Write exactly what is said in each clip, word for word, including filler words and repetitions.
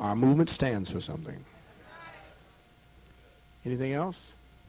Our movement stands for something. Anything else?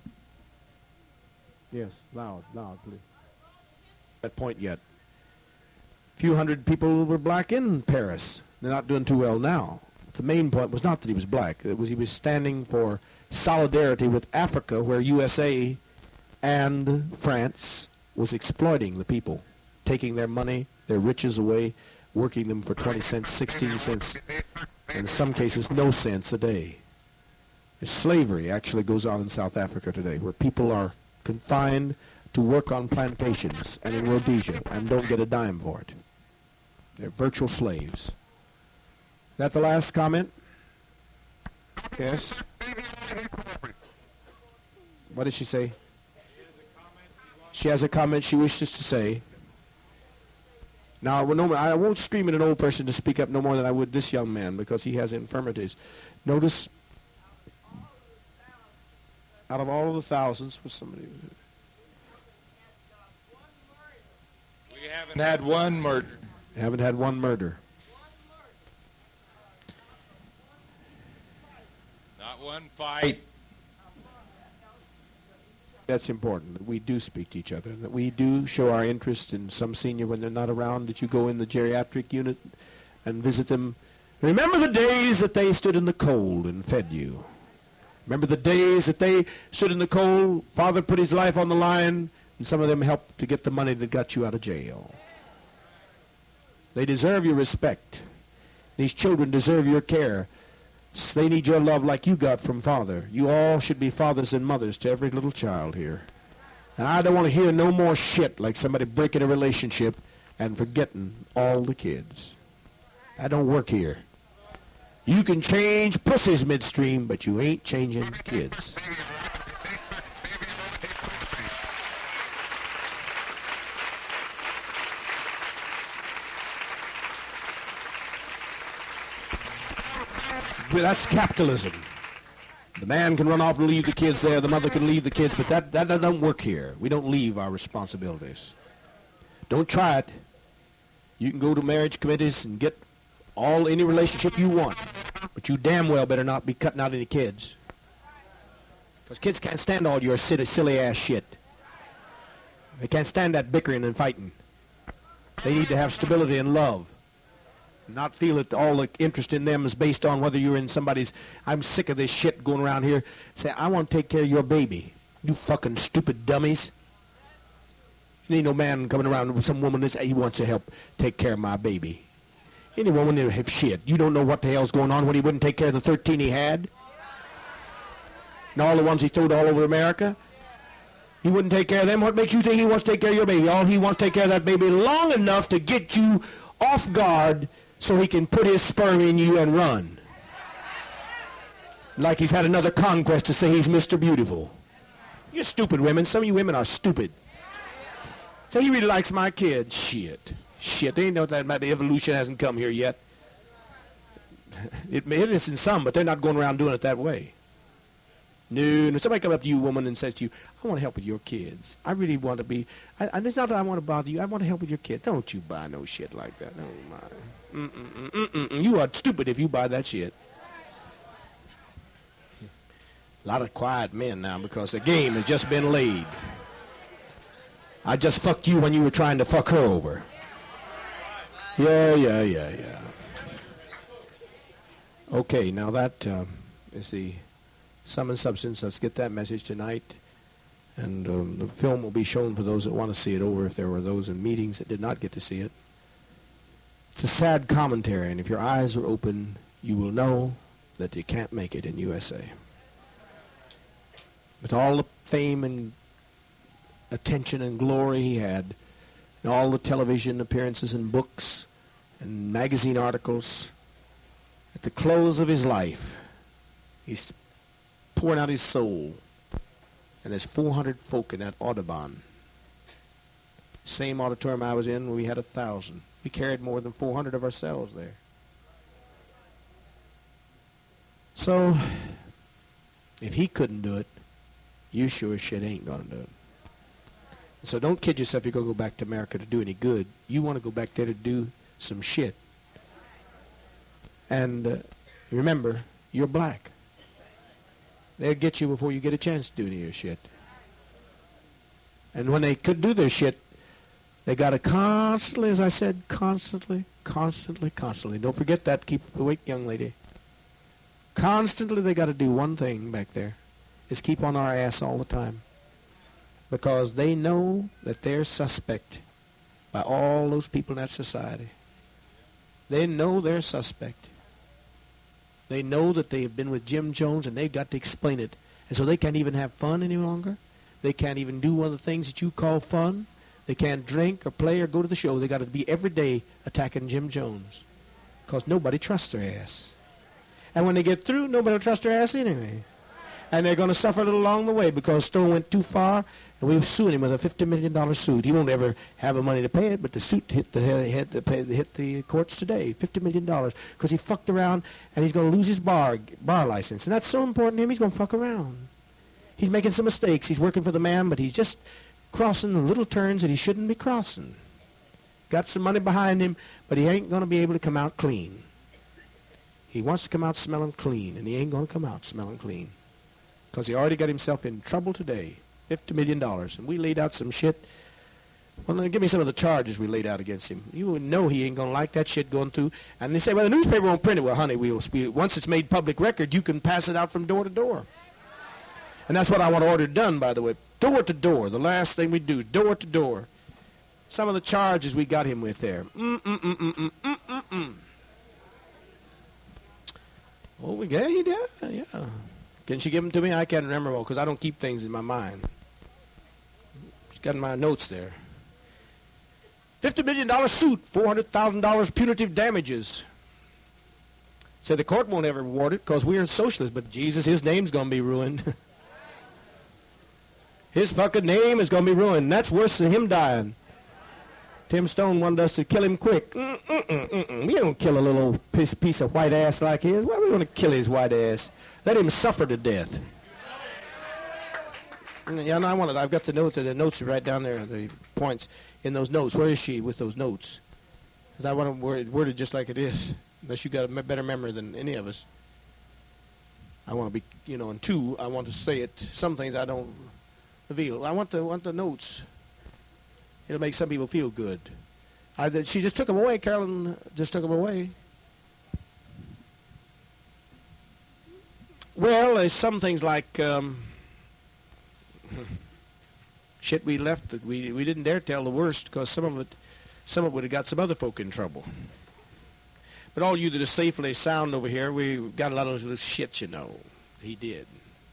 Yes, loud, loud, please. That point yet. A few hundred people were black in Paris. They're not doing too well now. The main point was not that he was black. It was he was standing for solidarity with Africa, where U S A and France was exploiting the people, taking their money, their riches away, working them for twenty cents, sixteen cents, in some cases no cents a day. Slavery actually goes on in South Africa today, where people are confined to work on plantations and in Rhodesia and don't get a dime for it. They're virtual slaves. Is that the last comment? Yes? What did she say? She has a comment she wishes to say. Now, no, I won't scream at an old person to speak up no more than I would this young man, because he has infirmities. Notice, out of all of the thousands, was somebody... We haven't had one murder. Haven't had one murder. Not one fight. That's important, that we do speak to each other, that we do show our interest in some senior when they're not around, that you go in the geriatric unit and visit them. Remember the days that they stood in the cold and fed you. Remember the days that they stood in the cold, father put his life on the line, and some of them helped to get the money that got you out of jail. They deserve your respect. These children deserve your care. They need your love like you got from father. You all should be fathers and mothers to every little child here. And I don't want to hear no more shit like somebody breaking a relationship and forgetting all the kids. That don't work here. You can change pussies midstream, but you ain't changing kids. That's capitalism. The man can run off and leave the kids there. The mother can leave the kids, but that, that, that don't work here. We don't leave our responsibilities. Don't try it. You can go to marriage committees and get all any relationship you want, but you damn well better not be cutting out any kids, because kids can't stand all your silly, silly ass shit. They can't stand that bickering and fighting. They need to have stability and love. Not feel that all the interest in them is based on whether you're in somebody's, I'm sick of this shit going around here. Say, I want to take care of your baby. You fucking stupid dummies. There ain't no man coming around with some woman that says he wants to help take care of my baby. Any woman that have shit. You don't know what the hell's going on when he wouldn't take care of the thirteen he had. And all the ones he throwed all over America. He wouldn't take care of them. What makes you think he wants to take care of your baby? All he wants to take care of that baby long enough to get you off guard so he can put his sperm in you and run. Like he's had another conquest to say he's Mister Beautiful. You're stupid women. Some of you women are stupid. Say he really likes my kid. Shit. Shit. They ain't know that about the evolution hasn't come here yet. It, it is in some, but they're not going around doing it that way. No, no. Somebody come up to you, woman, and says to you, I want to help with your kids. I really want to be, I, and it's not that I want to bother you. I want to help with your kids. Don't you buy no shit like that. Don't mind. Mm-mm, mm-mm, mm-mm. You are stupid if you buy that shit. A lot of quiet men now because the game has just been laid. I just fucked you when you were trying to fuck her over. Yeah, yeah, yeah, yeah. Okay, now that uh, is the sum and substance. Let's get that message tonight. And um, the film will be shown for those that want to see it over if there were those in meetings that did not get to see it. It's a sad commentary, and if your eyes are open, you will know that you can't make it in U S A. With all the fame and attention and glory he had, and all the television appearances and books and magazine articles, at the close of his life, he's pouring out his soul, and there's four hundred folk in that Audubon. Same auditorium I was in, we had a thousand. We carried more than four hundred of ourselves there. So, if he couldn't do it, you sure as shit ain't gonna do it. So don't kid yourself you're gonna go back to America to do any good. You want to go back there to do some shit. And uh, Remember, you're black. They'll get you before you get a chance to do any of your shit. And when they could do their shit, they got to constantly, as I said, constantly, constantly, constantly. Don't forget that. Keep awake, young lady. Constantly they got to do one thing back there, is keep on our ass all the time. Because they know that they're suspect by all those people in that society. They know they're suspect. They know that they have been with Jim Jones and they've got to explain it. And so they can't even have fun any longer. They can't even do one of the things that you call fun. They can't drink or play or go to the show. They got to be every day attacking Jim Jones. Because nobody trusts their ass. And when they get through, nobody will trust their ass anyway. And they're going to suffer a little along the way because Stone went too far, and we've sued him with a fifty million dollars suit. He won't ever have the money to pay it, but the suit hit the hit the, pay, hit the courts today, fifty million dollars, because he fucked around, and he's going to lose his bar bar license. And that's so important to him, he's going to fuck around. He's making some mistakes. He's working for the man, but he's just crossing little turns that he shouldn't be crossing. Got some money behind him, but he ain't going to be able to come out clean. He wants to come out smelling clean, and he ain't going to come out smelling clean. Because he already got himself in trouble today. fifty million dollars. And we laid out some shit. Well, give me some of the charges we laid out against him. You would know he ain't going to like that shit going through. And they say, well, the newspaper won't print it. Well, honey, we'll, we, once it's made public record, you can pass it out from door to door. And that's what I want to order done, by the way. Door to door. The last thing we do, door to door. Some of the charges we got him with there. Mm-mm-mm-mm-mm-mm-mm. Oh, we got he did? Yeah. Can she give them to me? I can't remember all because I don't keep things in my mind. She's got my notes there. fifty million dollars suit, four hundred thousand dollars punitive damages. Said the court won't ever award it because we're socialists, but Jesus, his name's going to be ruined. His fucking name is going to be ruined. That's worse than him dying. Tim Stone wanted us to kill him quick. Mm, mm, mm, mm, mm. We don't kill a little piece, piece of white ass like his. Why are we going to kill his white ass? Let him suffer to death. Yeah, no, I want it. I've got the notes. The notes are right down there. The points in those notes. Where is she with those notes? Because I want to word it worded just like it is. Unless you got a better memory than any of us. I want to be, you know, and two, I want to say it. Some things I don't reveal. I want the want the notes. It'll make some people feel good. I, she just took them away. Carolyn just took them away. Well, there's some things like um, shit we left that we we didn't dare tell the worst because some of it, some of it would have got some other folk in trouble. But all you that are safely sound over here, we got a lot of little shit, you know. He did.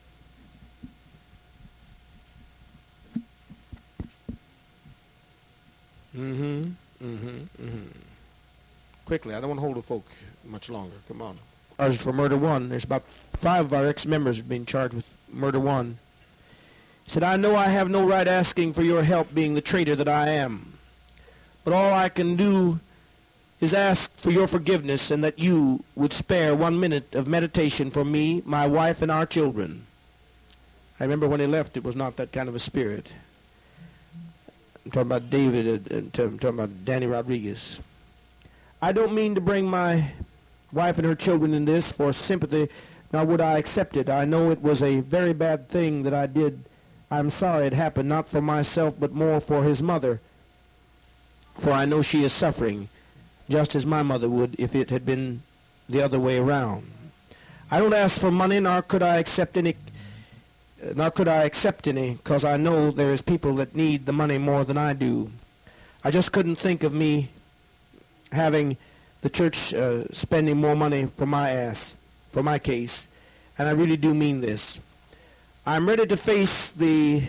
Mm-hmm, mm-hmm, mm-hmm. Quickly, I don't want to hold the folk much longer. Come on. Charged for murder one. There's about five of our ex-members being charged with murder one. He said, I know I have no right asking for your help being the traitor that I am. But all I can do is ask for your forgiveness and that you would spare one minute of meditation for me, my wife, and our children. I remember when he left, it was not that kind of a spirit. I'm talking about David, uh, I'm talking about Danny Rodriguez. I don't mean to bring my wife and her children in this for sympathy, nor would I accept it. I know it was a very bad thing that I did. I'm sorry it happened, not for myself, but more for his mother. For I know she is suffering, just as my mother would if it had been the other way around. I don't ask for money, nor could I accept any Nor could I accept any, because I know there is people that need the money more than I do. I just couldn't think of me having the church uh, spending more money for my ass, for my case, and I really do mean this. I'm ready to face the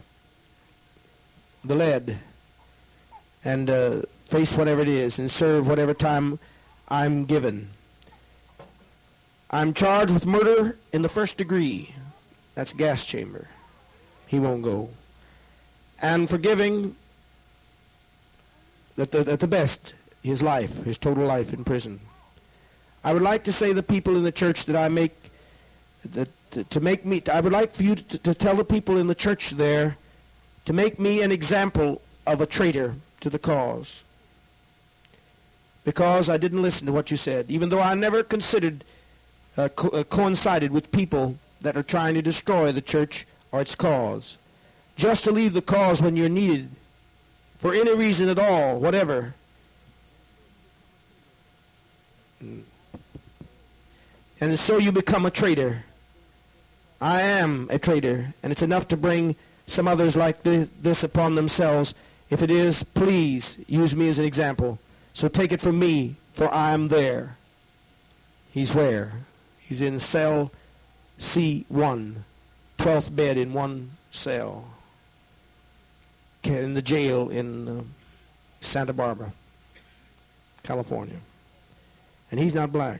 the lead and uh, face whatever it is and serve whatever time I'm given. I'm charged with murder in the first degree. That's gas chamber. He won't go. And forgiving at the, at the best his life, his total life in prison. I would like to say to the people in the church that I make, that to, to make me, I would like for you to, to tell the people in the church there to make me an example of a traitor to the cause. Because I didn't listen to what you said, even though I never considered uh, co- uh, coincided with people that are trying to destroy the church or its cause. Just to leave the cause when you're needed, for any reason at all, whatever. And so you become a traitor. I am a traitor, and it's enough to bring some others like this, this upon themselves. If it is, please use me as an example. So take it from me, for I am there. He's where? He's in cell C one, twelfth bed in one cell, in the jail in uh, Santa Barbara, California. And he's not black.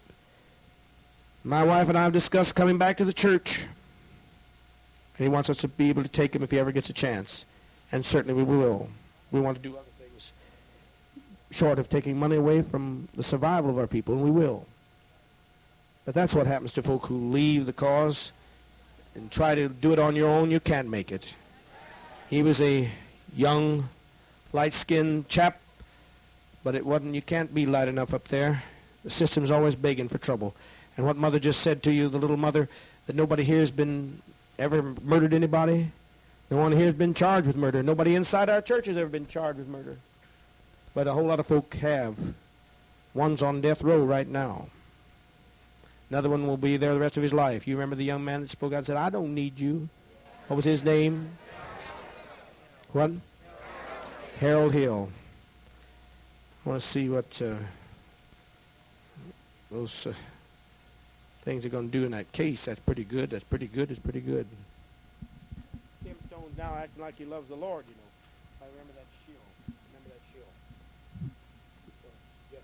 My wife and I have discussed coming back to the church. And he wants us to be able to take him if he ever gets a chance. And certainly we will. We want to do other things short of taking money away from the survival of our people, and we will. But that's what happens to folk who leave the cause and try to do it on your own. You can't make it. He was a young, light-skinned chap, but it wasn't, you can't be light enough up there. The system's always begging for trouble. And what Mother just said to you, the little mother, that nobody here has been ever murdered anybody. No one here has been charged with murder. Nobody inside our church has ever been charged with murder. But a whole lot of folk have. One's on death row right now. Another one will be there the rest of his life. You remember the young man that spoke out and said, I don't need you. What was his name? What? Harold Hill. I want to see what uh, those uh, things are going to do in that case. That's pretty good. That's pretty good. That's pretty good. Tim Stone's now acting like he loves the Lord, you know. I remember that shield. Remember that shield. Yes,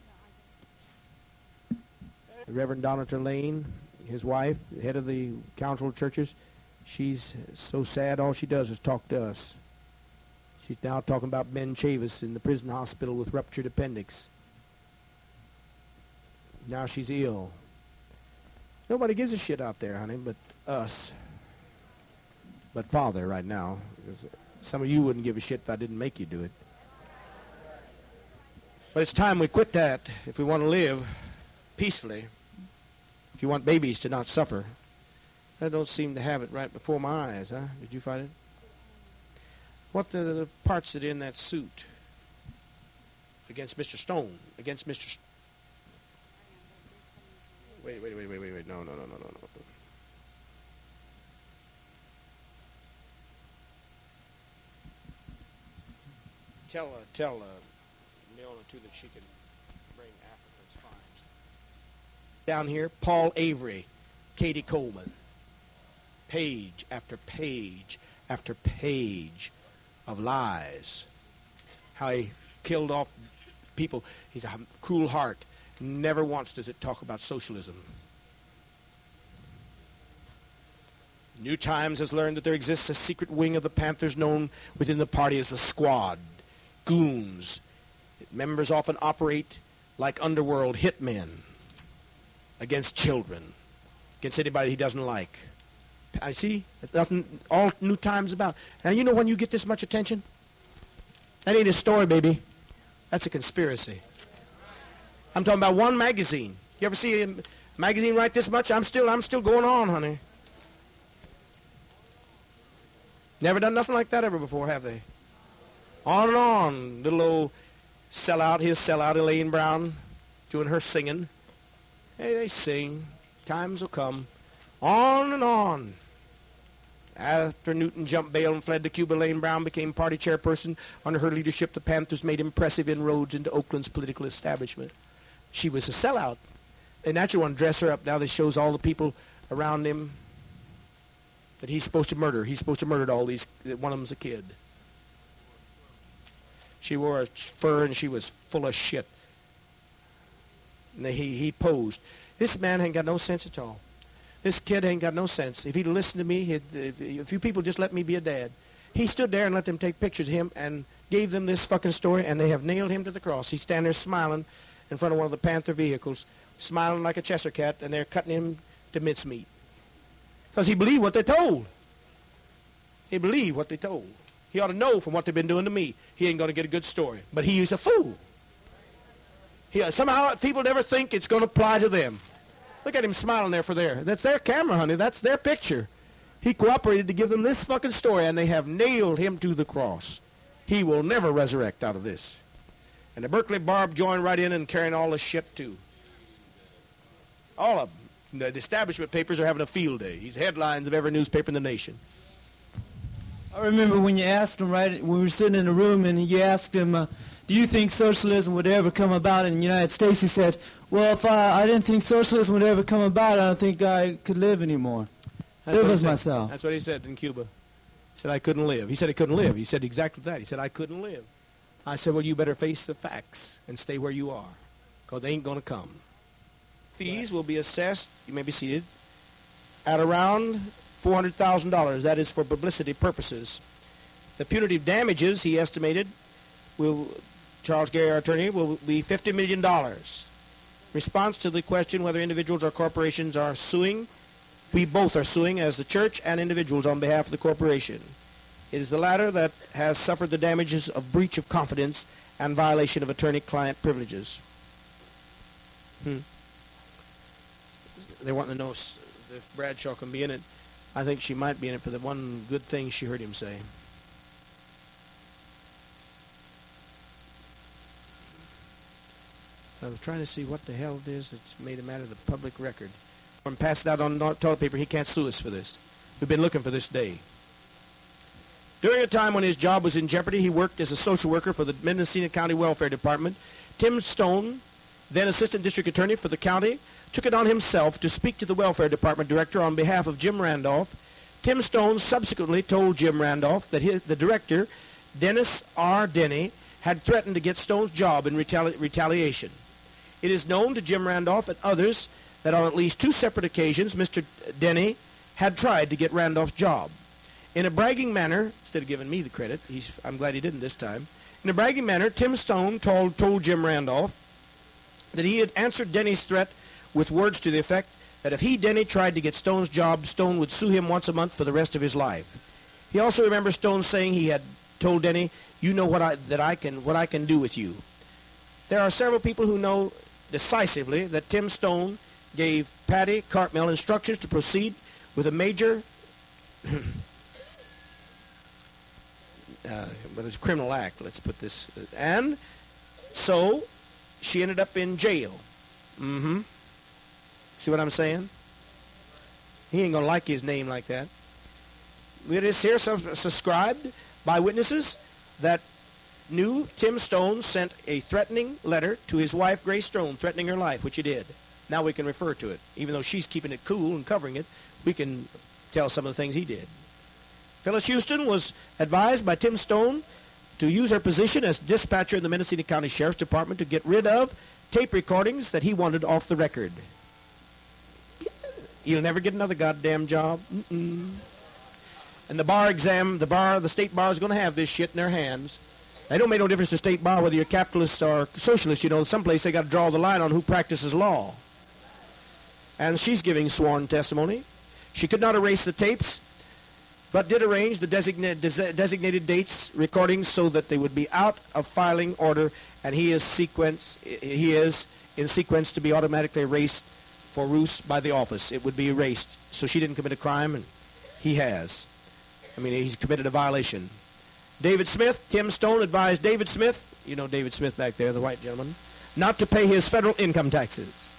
please. The Reverend Donator Lane, his wife, the head of the Council of Churches, she's so sad. All she does is talk to us. She's now talking about Ben Chavis in the prison hospital with ruptured appendix. Now she's ill. Nobody gives a shit out there, honey, but us. But Father right now. Some of you wouldn't give a shit if I didn't make you do it. But it's time we quit that if we want to live peacefully. If you want babies to not suffer. I don't seem to have it right before my eyes, huh? Did you find it? What the, the parts that are in that suit against Mister Stone, against Mister St- Wait, wait, wait, wait, wait, wait. No, no, no, no, no, no. Tell, uh, tell uh, Leona, too, that she can bring Africans fine. Down here, Paul Avery, Katie Coleman. Page after page after page of lies. How he killed off people. He's a cruel heart. Never once does it talk about socialism. New Times has learned that there exists a secret wing of the Panthers known within the party as the Squad. Goons. Members often operate like underworld hitmen against children, against anybody he doesn't like. I see. That's nothing all New Times about. And you know when you get this much attention? That ain't a story, baby. That's a conspiracy. I'm talking about one magazine. You ever see a magazine write this much? I'm still, I'm still going on, honey. Never done nothing like that ever before, have they? On and on. Little old sellout, his sellout, Elaine Brown, doing her singing. Hey, they sing. Times will come. On and on. After Newton jumped bail and fled to Cuba, Elaine Brown became party chairperson. Under her leadership, the Panthers made impressive inroads into Oakland's political establishment. She was a sellout. They naturally want to dress her up. Now that shows all the people around him that he's supposed to murder. He's supposed to murder all these. One of them's a kid. She wore a fur and she was full of shit. And he, he posed. This man ain't got no sense at all. This kid ain't got no sense. If he'd listened to me, he'd, if, if you people just let me be a dad. He stood there and let them take pictures of him and gave them this fucking story, and they have nailed him to the cross. He's standing there smiling in front of one of the Panther vehicles, smiling like a Cheshire cat, and they're cutting him to mincemeat. Because he believed what they told. He believed what they told. He ought to know from what they've been doing to me, he ain't going to get a good story. But he is a fool. He, somehow people never think it's going to apply to them. Look at him smiling there for there. That's their camera, honey. That's their picture. He cooperated to give them this fucking story, and they have nailed him to the cross. He will never resurrect out of this. And the Berkeley Barb joined right in and carrying all the shit, too. All of them. The establishment papers are having a field day. He's headlines of every newspaper in the nation. I remember when you asked him, right, when we were sitting in the room, and you asked him, uh, do you think socialism would ever come about in the United States? He said, well, if I, I didn't think socialism would ever come about, I don't think I could live anymore. That's live as said. myself. That's what he said in Cuba. He said, I couldn't live. He said he couldn't live. He said exactly that. He said, I couldn't live. I said, well, you better face the facts and stay where you are, because they ain't going to come. Fees will be assessed, you may be seated, at around four hundred thousand dollars. That is for publicity purposes. The punitive damages, he estimated, will, Charles Gary, our attorney, will be fifty million dollars. Response to the question whether individuals or corporations are suing, we both are suing as the church and individuals on behalf of the corporation. It is the latter that has suffered the damages of breach of confidence and violation of attorney-client privileges. Hmm. They want to know if Bradshaw can be in it. I think she might be in it for the one good thing she heard him say. I was trying to see what the hell it is that's made a matter of the public record. And passed out on toilet paper, he can't sue us for this. We've been looking for this day. During a time when his job was in jeopardy, he worked as a social worker for the Mendocino County Welfare Department. Tim Stone, then Assistant District Attorney for the county, took it on himself to speak to the Welfare Department Director on behalf of Jim Randolph. Tim Stone subsequently told Jim Randolph that his, the Director, Dennis R. Denny, had threatened to get Stone's job in retali- retaliation. It is known to Jim Randolph and others that on at least two separate occasions, Mister Denny had tried to get Randolph's job. In a bragging manner, instead of giving me the credit, he's, I'm glad he didn't this time, in a bragging manner, Tim Stone told, told Jim Randolph that he had answered Denny's threat with words to the effect that if he, Denny, tried to get Stone's job, Stone would sue him once a month for the rest of his life. He also remembers Stone saying he had told Denny, you know what I, that I can, what I can do with you. There are several people who know decisively that Tim Stone gave Patty Cartmel instructions to proceed with a major uh, but it's a criminal act, let's put this, and so she ended up in jail. Mm-hmm. See what I'm saying? He ain't gonna like his name like that. It is here subscribed by witnesses that knew Tim Stone sent a threatening letter to his wife, Grace Stone, threatening her life, which he did. Now we can refer to it. Even though she's keeping it cool and covering it, we can tell some of the things he did. Phyllis Houston was advised by Tim Stone to use her position as dispatcher in the Mendocino County Sheriff's Department to get rid of tape recordings that he wanted off the record. He'll never get another goddamn job. Mm-mm. And the bar exam, the bar, the state bar is going to have this shit in their hands. They don't make no difference to state bar whether you're capitalist or socialist. You know, someplace they got to draw the line on who practices law. And she's giving sworn testimony. She could not erase the tapes, but did arrange the designated, designated dates recordings so that they would be out of filing order, and he is sequence he is in sequence to be automatically erased for ruse by the office. It would be erased. So she didn't commit a crime, and he has. I mean, he's committed a violation. David Smith, Tim Stone advised David Smith, you know David Smith back there, the white gentleman, not to pay his federal income taxes.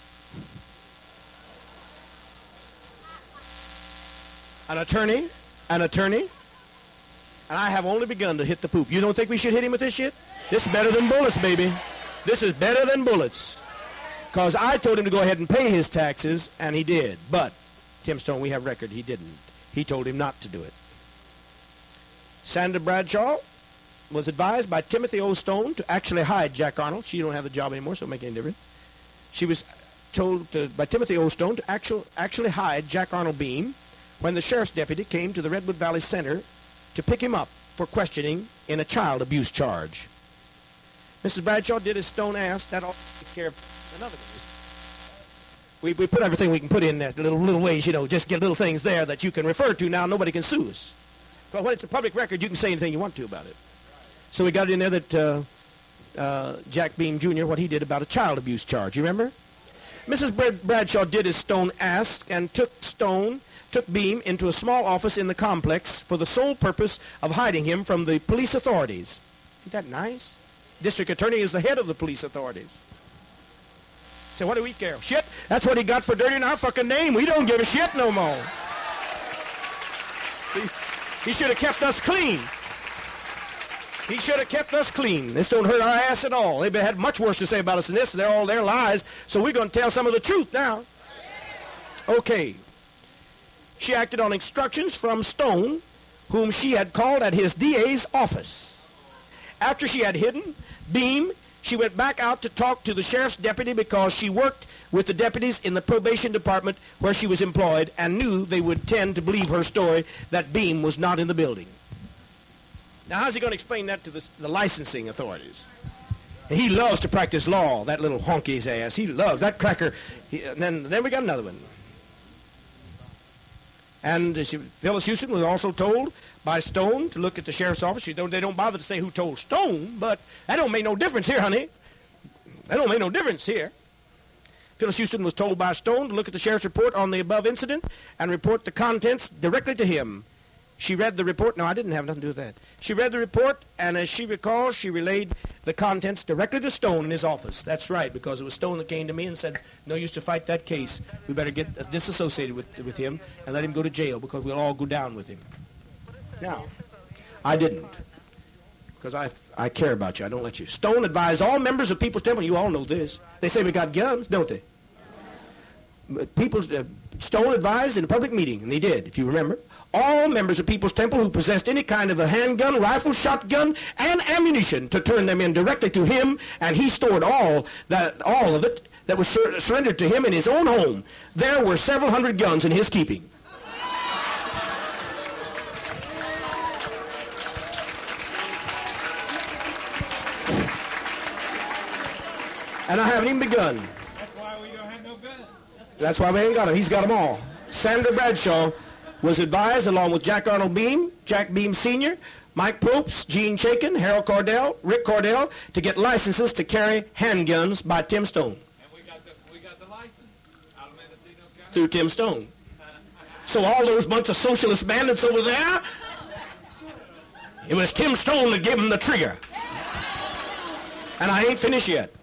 An attorney, an attorney, and I have only begun to hit the poop. You don't think we should hit him with this shit? This is better than bullets, baby. This is better than bullets. Because I told him to go ahead and pay his taxes, and he did. But, Tim Stone, we have record, he didn't. He told him not to do it. Sandra Bradshaw was advised by Timothy O. Stone to actually hide Jack Arnold. She don't have the job anymore, so it don't make any difference. She was told to, by Timothy O. Stone to actual, actually hide Jack Arnold Beam when the sheriff's deputy came to the Redwood Valley Center to pick him up for questioning in a child abuse charge. Missus Bradshaw did as Stone asked. That all takes care of another one. We, we put everything we can put in there, little, little ways, you know, just get little things there that you can refer to now. Nobody can sue us. But when it's a public record, you can say anything you want to about it. So we got it in there that uh, uh, Jack Beam Junior, what he did about a child abuse charge. You remember? Missus Brad- Bradshaw did as Stone asked and took Stone, took Beam into a small office in the complex for the sole purpose of hiding him from the police authorities. Isn't that nice? District attorney is the head of the police authorities. So what do we care? Shit, that's what he got for dirtying our fucking name. We don't give a shit no more. He, he should have kept us clean. He should have kept us clean. This don't hurt our ass at all. They've had much worse to say about us than this. They're all their lies. So we're going to tell some of the truth now. Okay. She acted on instructions from Stone, whom she had called at his D A's office. After she had hidden Beam, she went back out to talk to the sheriff's deputy because she worked with the deputies in the probation department where she was employed and knew they would tend to believe her story that Beam was not in the building. Now, how's he going to explain that to the, the licensing authorities? He loves to practice law, that little honky's ass. He loves that cracker. He, and then, then we got another one. And uh, she, Phyllis Houston was also told by Stone to look at the sheriff's office. She don't, they don't bother to say who told Stone, but that don't make no difference here, honey. That don't make no difference here. Phyllis Houston was told by Stone to look at the sheriff's report on the above incident and report the contents directly to him. She read the report. No, I didn't have nothing to do with that. She read the report, and as she recalls, she relayed the contents directly to Stone in his office. That's right, because it was Stone that came to me and said, no use to fight that case. We better get disassociated with, with him and let him go to jail because we'll all go down with him. Now, I didn't, because I, I care about you. I don't let you. Stone advised all members of People's Temple. You all know this. They say we got guns, don't they? But People's, uh, Stone advised in a public meeting, and they did, if you remember, all members of People's Temple who possessed any kind of a handgun, rifle, shotgun, and ammunition to turn them in directly to him, and he stored all that, all of it that was sur- surrendered to him in his own home. There were several hundred guns in his keeping. And I haven't even begun. That's why we don't have no guns. That's why we ain't got them. He's got them all. Senator Bradshaw was advised, along with Jack Arnold Beam, Jack Beam Senior, Mike Probst, Gene Chaikin, Harold Cordell, Rick Cordell, to get licenses to carry handguns by Tim Stone. And we got the, we got the license out of Mendocino County. Through Tim Stone. So all those bunch of socialist bandits over there, it was Tim Stone that gave them the trigger. And I ain't finished yet.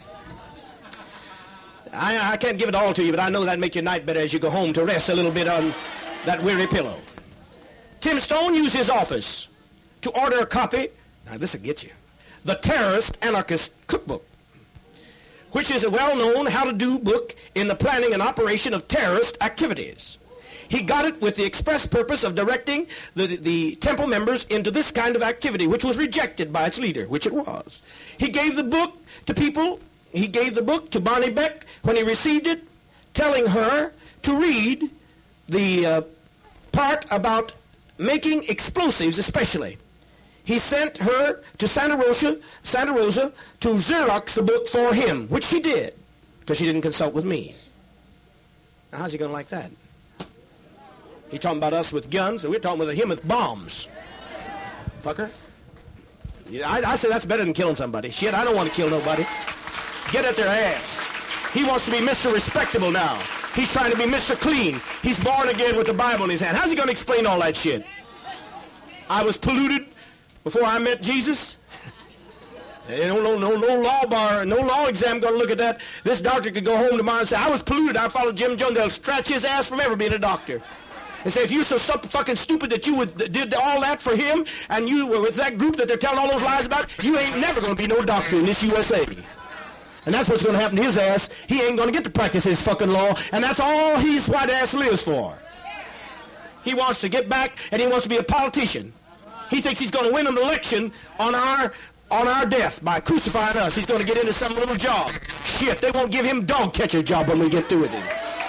I, I can't give it all to you, but I know that'll make your night better as you go home to rest a little bit on that weary pillow. Tim Stone used his office to order a copy, now this will get you, the Terrorist Anarchist Cookbook, which is a well-known how-to-do book in the planning and operation of terrorist activities. He got it with the express purpose of directing the, the temple members into this kind of activity, which was rejected by its leader, which it was. He gave the book to people, he gave the book to Barney Beck when he received it, telling her to read the uh, part about making explosives especially. He sent her to Santa Rosa, Santa Rosa to Xerox the book for him, which she did, because she didn't consult with me. Now, how's he going to like that? He talking about us with guns, and we're talking with him with bombs. Fucker. Yeah, I, I say that's better than killing somebody. Shit, I don't want to kill nobody. Get at their ass. He wants to be Mister Respectable now. He's trying to be Mister Clean. He's born again with the Bible in his hand. How's he going to explain all that shit? I was polluted before I met Jesus. No, no, no, no law bar, no law exam going to look at that. This doctor could go home tomorrow and say, I was polluted. I followed Jim Jones. They'll scratch his ass from ever being a doctor. And say, if you're so fucking stupid that you would did all that for him, and you were with that group that they're telling all those lies about, you ain't never going to be no doctor in this U S A. And that's what's going to happen to his ass. He ain't going to get to practice his fucking law, and that's all his white ass lives for. He wants to get back, and he wants to be a politician. He thinks he's going to win an election on our on our death by crucifying us. He's going to get into some little job. Shit, they won't give him dog catcher job when we get through with him.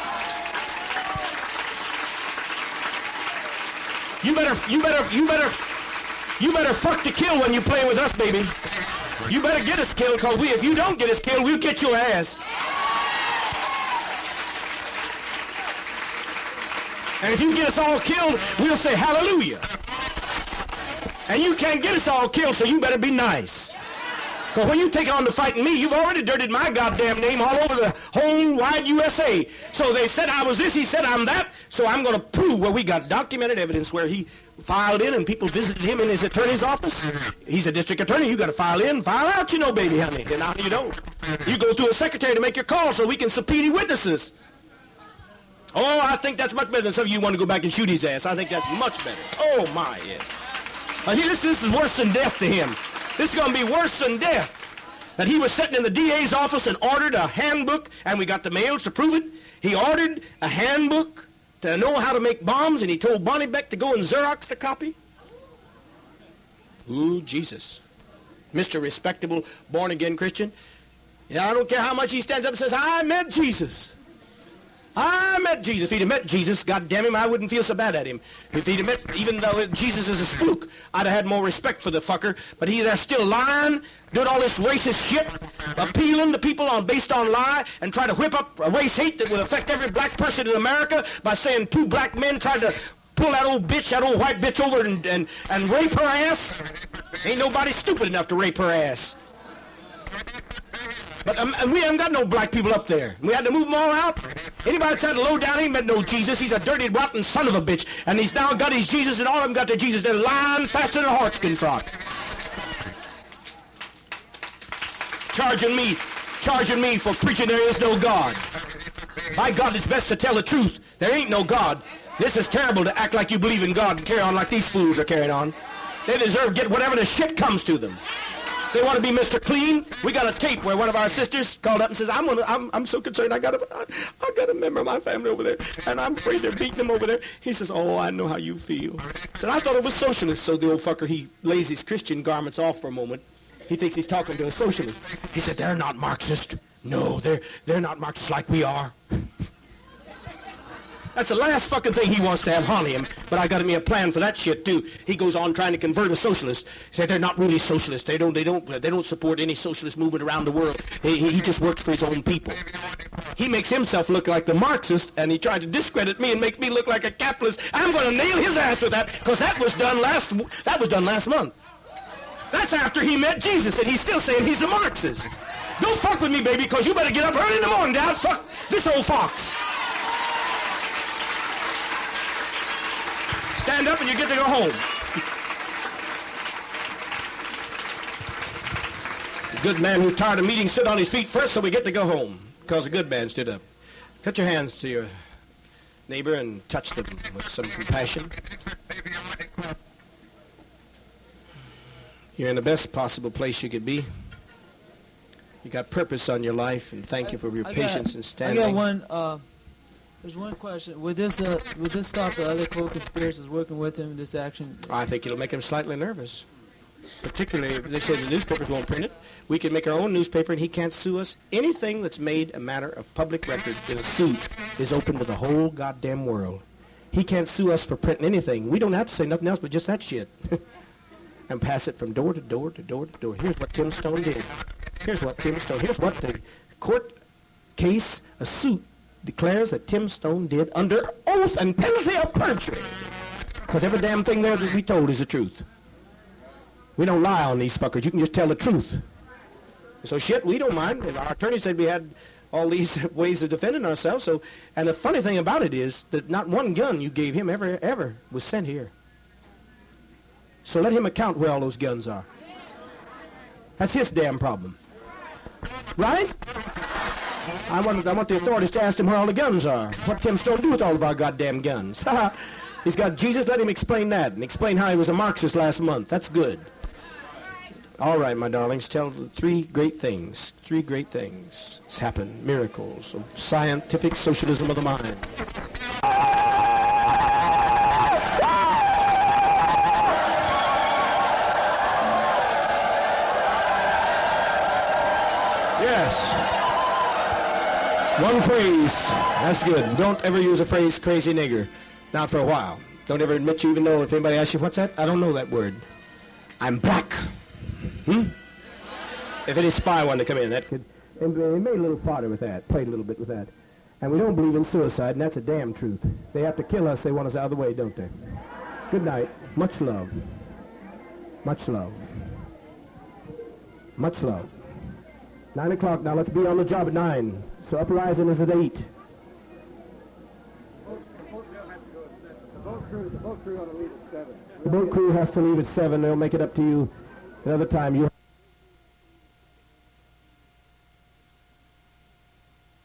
You better, you better, you better, you better fuck to kill when you play with us, baby. You better get us killed, because we, if you don't get us killed, we'll get your ass. And if you get us all killed, we'll say hallelujah. And you can't get us all killed, so you better be nice. Because when you take on to fighting me, you've already dirtied my goddamn name all over the whole wide U S A. So they said I was this, he said I'm that, so I'm going to prove where we got documented evidence where he filed in and people visited him in his attorney's office. He's a district attorney. You got to file in, file out, you know, baby, honey. And now you don't. You go through a secretary to make your call so we can subpoena witnesses. Oh, I think that's much better than some of you want to go back and shoot his ass. I think that's much better. Oh, my, yes. Now, this, this is worse than death to him. This is going to be worse than death. That he was sitting in the D A's office and ordered a handbook, and we got the mails to prove it. He ordered a handbook to know how to make bombs, and he told Bonnie Beck to go and Xerox the copy. Ooh, Jesus. Mister Respectable, born-again Christian. Yeah, I don't care how much he stands up and says, I met Jesus. I met Jesus. If he'd have met Jesus, God damn him, I wouldn't feel so bad at him. If he'd have met, even though Jesus is a spook, I'd have had more respect for the fucker. But he there still lying, doing all this racist shit, appealing to people on based on lie, and trying to whip up a race hate that would affect every black person in America by saying two black men tried to pull that old bitch, that old white bitch over and, and, and rape her ass. Ain't nobody stupid enough to rape her ass. But um, and we haven't got no black people up there. We had to move them all out. Anybody that's had a low down ain't met no Jesus. He's a dirty, rotten son of a bitch. And he's now got his Jesus, and all of them got their Jesus. They're lying faster than a horse can trot. Charging me, charging me for preaching there is no God. By God, it's best to tell the truth. There ain't no God. This is terrible to act like you believe in God and carry on like these fools are carrying on. They deserve to get whatever the shit comes to them. They want to be Mister Clean. We got a tape where one of our sisters called up and says, I'm gonna, I'm, I'm so concerned. I got a, I, I got a member of my family over there, and I'm afraid they're beating him over there. He says, oh, I know how you feel. I said, I thought it was socialist. So the old fucker, he lays his Christian garments off for a moment. He thinks he's talking to a socialist. He said, they're not Marxist. No, they're, they're not Marxist like we are. That's the last fucking thing he wants to have on him, but I got me a plan for that shit too. He goes on trying to convert a socialist. He said they're not really socialists. They don't, they don't, they don't support any socialist movement around the world. He, he just works for his own people. He makes himself look like the Marxist, and he tried to discredit me and make me look like a capitalist. I'm going to nail his ass with that, because that was done last, that was done last month. That's after he met Jesus, and he's still saying he's a Marxist. Don't fuck with me, baby, because you better get up early in the morning to out-fuck this old fox. Stand up and you get to go home. The good man who's tired of meetings sit on his feet first so we get to go home. Because the good man stood up. Put your hands to your neighbor and touch them with some compassion. You're in the best possible place you could be. You got purpose on your life, and thank you for your I patience got, and standing. I got one... Uh There's one question. Would this uh, would this stop the other co-conspirators working with him in this action? I think it'll make him slightly nervous. Particularly if they say the newspapers won't print it. We can make our own newspaper and he can't sue us. Anything that's made a matter of public record in a suit is open to the whole goddamn world. He can't sue us for printing anything. We don't have to say nothing else but just that shit. And pass it from door to door to door to door. Here's what Tim Stone did. Here's what Tim Stone, here's what the court case, a suit, declares that Tim Stone did under oath and penalty of perjury. Because every damn thing there that we told is the truth. We don't lie on these fuckers. You can just tell the truth. So shit, we don't mind. Our attorney said we had all these ways of defending ourselves. So, and the funny thing about it is that not one gun you gave him ever, ever was sent here. So let him account where all those guns are. That's his damn problem. Right? I want, I want the authorities to ask him where all the guns are. What Tim Stone do with all of our goddamn guns? He's got Jesus. Let him explain that and explain how he was a Marxist last month. That's good. All right, my darlings, tell the three great things. Three great things has happened. Miracles of scientific socialism of the mind. Yes. One phrase. That's good. Don't ever use a phrase, crazy nigger. Not for a while. Don't ever admit you even know if anybody asks you, what's that? I don't know that word. I'm black. Hmm? If any spy wanted to come in, that could... And they made a little fodder with that. Played a little bit with that. And we don't believe in suicide, and that's a damn truth. They have to kill us. They want us out of the way, don't they? Good night. Much love. Much love. Much love. Nine o'clock now. Let's be on the job at nine. So Uprising is at eight. The boat crew, the boat crew ought to leave at seven. The boat crew has to leave at seven. They'll make it up to you another time. You